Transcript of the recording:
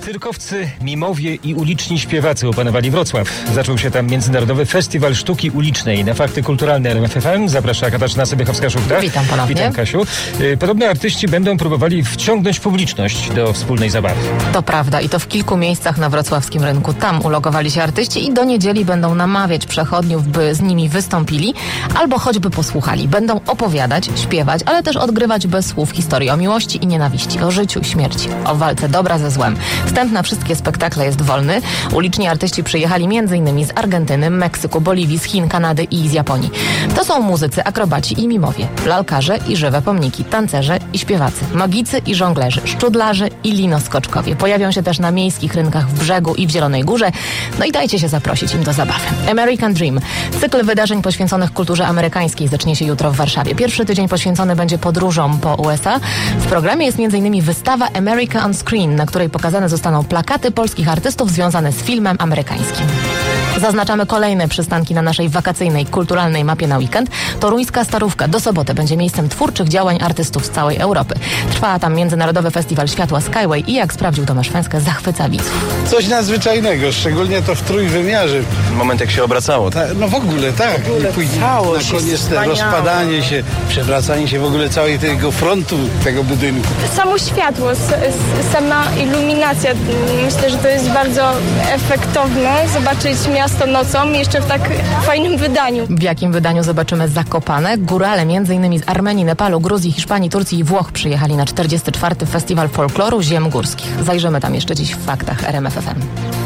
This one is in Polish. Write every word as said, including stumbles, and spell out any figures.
Cyrkowcy, mimowie i uliczni śpiewacy opanowali Wrocław. Zaczął się tam Międzynarodowy Festiwal Sztuki Ulicznej. Na Fakty Kulturalne R M F F M zaprasza Katarzyna Sobiechowska-Szukta. Witam ponownie. Witam, Kasiu. Podobno artyści będą próbowali wciągnąć publiczność do wspólnej zabawy. To prawda i to w kilku miejscach na wrocławskim rynku. Tam ulokowali się artyści i do niedzieli będą namawiać przechodniów, by z nimi wystąpili albo choćby posłuchali. Będą opowiadać, śpiewać, ale też odgrywać bez słów historii o miłości i nienawiści, o życiu, śmierci, o walce dobra ze złem. Wstęp na wszystkie spektakle jest wolny. Uliczni artyści przyjechali m.in. z Argentyny, Meksyku, Boliwii, z Chin, Kanady i z Japonii. To są muzycy, akrobaci i mimowie, lalkarze i żywe pomniki, tancerze i śpiewacy, magicy i żonglerzy, szczudlarze i linoskoczkowie. Pojawią się też na miejskich rynkach w Brzegu i w Zielonej Górze. No i dajcie się zaprosić im do zabawy. American Dream. Cykl wydarzeń poświęconych kulturze amerykańskiej zacznie się jutro w Warszawie. Pierwszy tydzień poświęcony będzie podróżom po U S A. W programie jest m.in. wystawa America on Screen, na której pokazane zostaną plakaty polskich artystów związane z filmem amerykańskim. Zaznaczamy kolejne przystanki na naszej wakacyjnej, kulturalnej mapie na weekend. Toruńska Starówka do soboty będzie miejscem twórczych działań artystów z całej Europy. Trwa tam Międzynarodowy Festiwal Światła Skyway i jak sprawdził Tomasz Fęskę, zachwyca widzów. Coś nadzwyczajnego, szczególnie to w trójwymiarze. Moment, jak się obracało. Ta, no w ogóle tak. W ogóle I później całość na koniec jest te wspaniała. rozpadanie się, przewracanie się w ogóle całego tego frontu tego budynku. Samo światło, s- s- sama iluminacja, myślę, że to jest bardzo efektowne. Zobaczyć miasto nocą, jeszcze w tak fajnym wydaniu. W jakim wydaniu zobaczymy Zakopane? Górale m.in. z Armenii, Nepalu, Gruzji, Hiszpanii, Turcji i Włoch przyjechali na czterdziesty czwarty Festiwal Folkloru Ziem Górskich. Zajrzymy tam jeszcze dziś w faktach R M F F M.